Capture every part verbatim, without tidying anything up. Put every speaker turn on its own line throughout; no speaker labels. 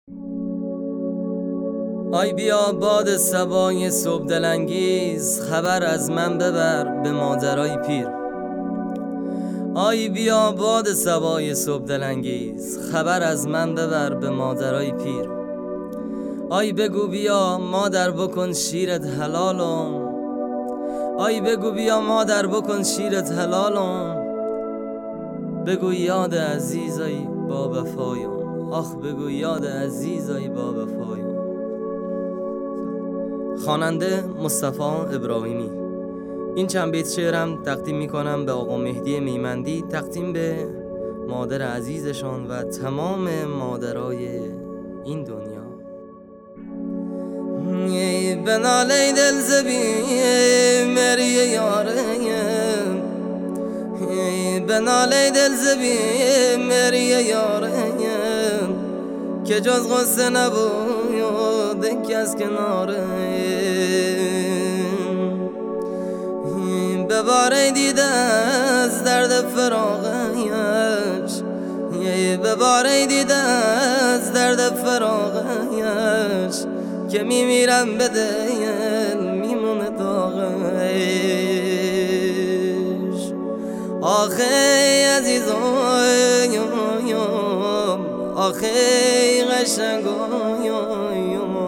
آی بیا باد صبای صبح دلانگیز، خبر از من ببر به مادرای پیر. آی بیا باد صبای صبح دلانگیز، خبر از من ببر به مادرای پیر. آی بگو بیا مادر بکن شیرت حلالم، آی بگو بیا مادر بکن شیرت حلالم. بگو یاد عزیزای با وفایم، آخ بگو یاد عزیزای با وفایم. خواننده مصطفی ابراهیمی. این چند بیت شعرم تقدیم میکنم به آقا مهدی میمندی، تقدیم به مادر عزیزشان و تمام مادرای این دنیا. ای بنالی دل زبی مری یاریم، ای بنالی دل زبی مری یاریم، که جز غصه نبود کس کناریم. بباره دیده از درد فراقش، بباره دیده از درد فراقش، که میمیرم به دل میمونه داغش. آخی عزیزایم، آخی قشنگایم،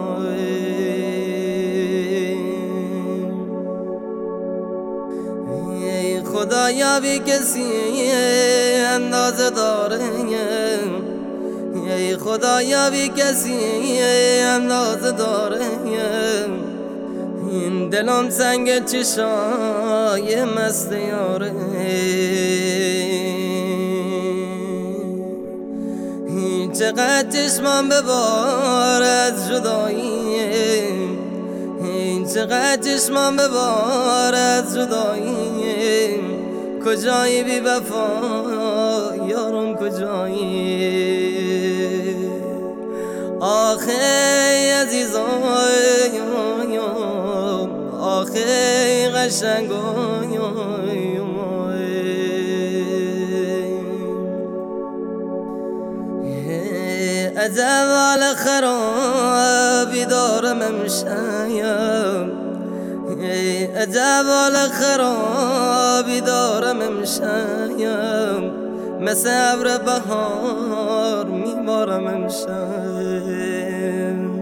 ای خدایا بی کسی اندازه داره، ای خدایا بی کسی اندازه داره. این دلم سنگ چشای مست یاره، چقدر چشمم به بار از جدایی، چقدر چشمم به بار از جدایی. کجایی بی وفا یارم کجایی؟ آخی عزیزایم، آخی قشنگایم، عجب حال خرابی دارم امشب، عجب حال خرابی دارم امشب، مثل ابر بهار میبارم امشب.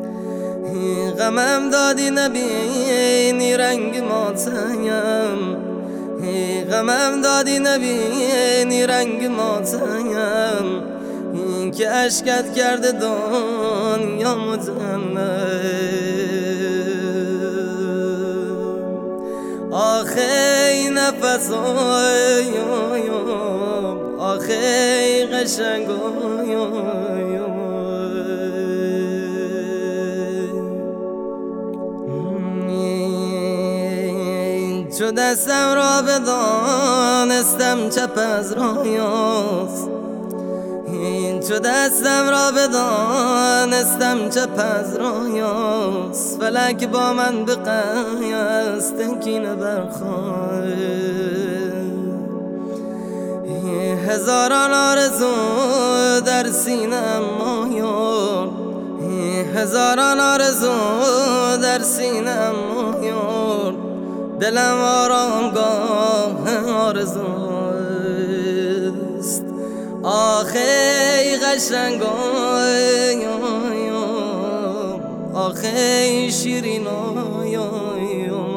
غمم دادی نبینی رنگ ماتم، غمم دادی نبینی رنگ ماتم، که عشقت کرده دنیا مجنم. آخی نفسایم، آخی قشنگایم، چو دستم را بدانستم چپ از رایاست، چو دستم را بدانستم چپ از رایاست. فلک با من به قصد کینه برخواست، هزاران آرزو در سینه‌ام مایان، هزاران آرزو در سینه‌ام مایان. دلم آرامگاه آرزوست، آخی قشنگایم، آخی شیرینایم.